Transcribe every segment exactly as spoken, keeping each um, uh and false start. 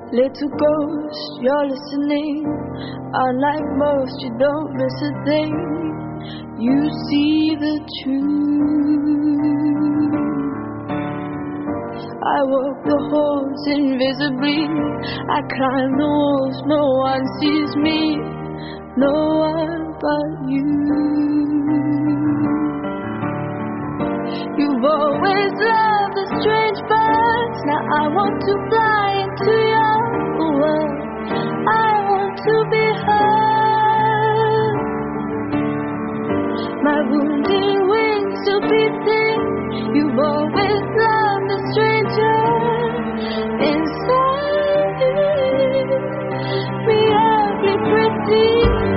Little ghost, you're listening. Unlike most, you don't miss a thing. You see the truth. I walk the halls invisibly. I climb the walls, no one sees me. No one but you. You've always loved the strange birds. Now I want to fly into your world. I want to be heard. My wounded wings still beating. You've always loved the stranger inside me, ugly pretty.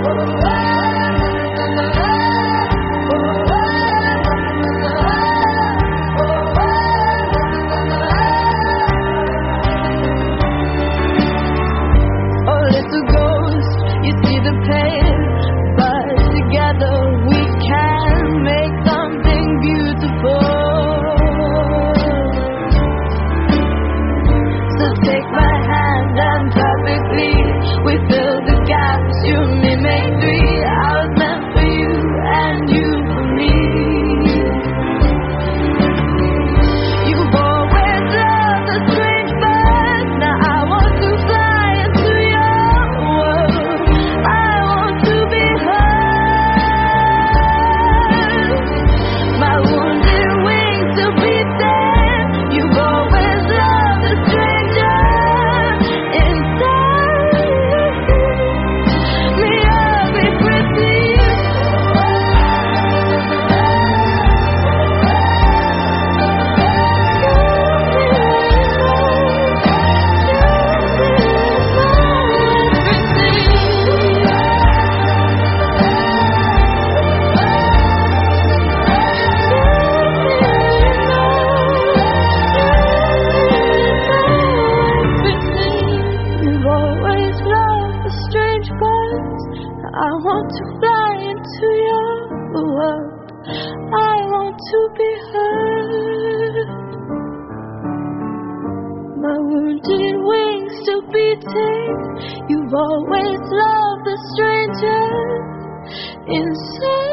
I want to fly into your world. I want to be heard. My wounded wings still beating. You've always loved the stranger inside.